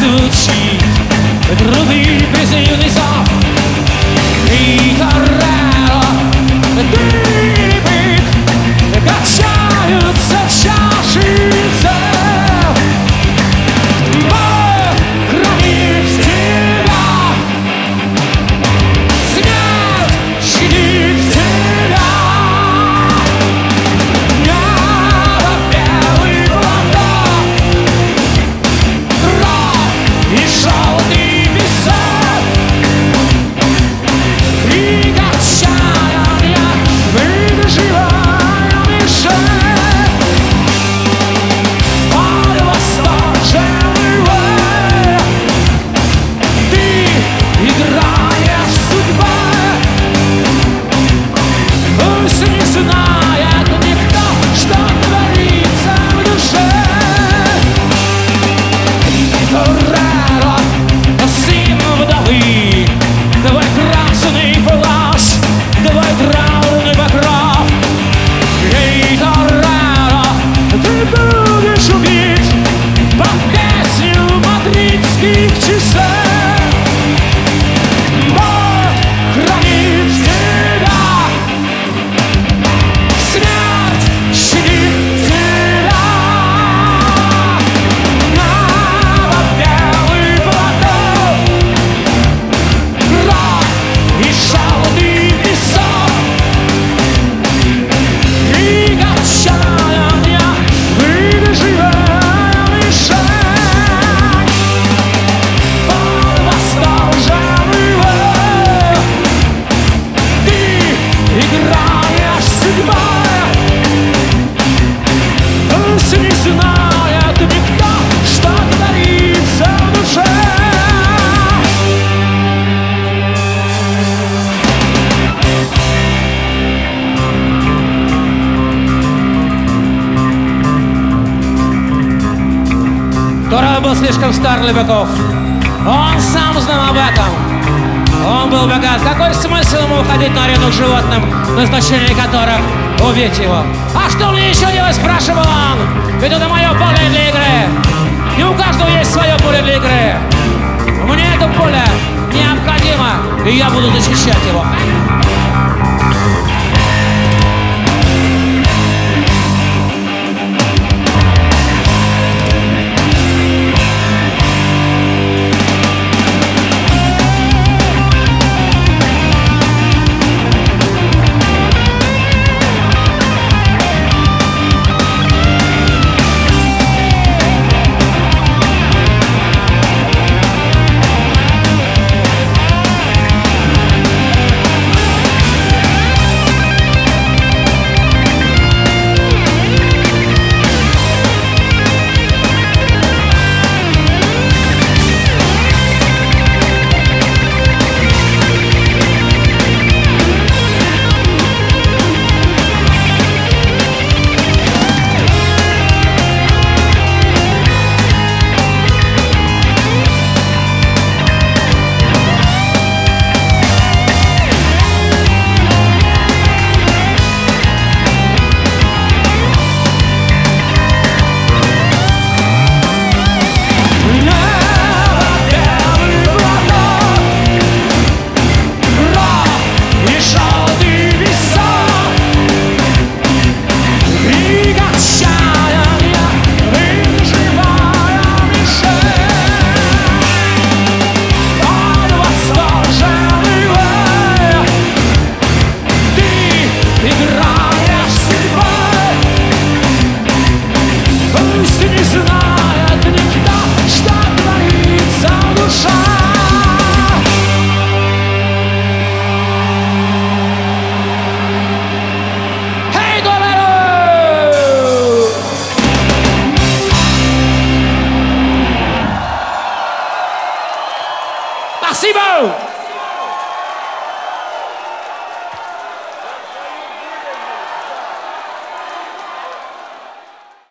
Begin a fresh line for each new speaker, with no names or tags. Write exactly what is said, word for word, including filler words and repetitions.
звучит грубый призывный зов. И Тореро дымит, качаются чаши цел. Бог хранит тебя, смерть щадит тебя. Небо белый платок, кровь и желтый песок. Крик отчаяния, выдерживая мишень. Под восторженный вой ты играешь судьбой. Пусть не знает никто, что творится в душе. Тореро, сын вдовы, твой красный плащ, твой траурный покров. Эй, Тореро, ты будешь убит под песню мадридских часов. Бог хранит тебя, смерть щадит тебя. Небо белый платок, кровь и желтый песок. Крик отчаяния, выдерживая мишень. Под восторженный вой ты играешь судьбой. Пусть не знает никто, что творится в душе. Тореро был слишком стар для быков. Он сам знал об этом. Он был богат. Какой смысл ему уходить на арену к животным, назначение которых убить его? А что мне еще делать, спрашивал он? Ведь это мое поле для игры. И у каждого есть свое поле для игры. Мне это поле необходимо, и я буду защищать его. Спасибо!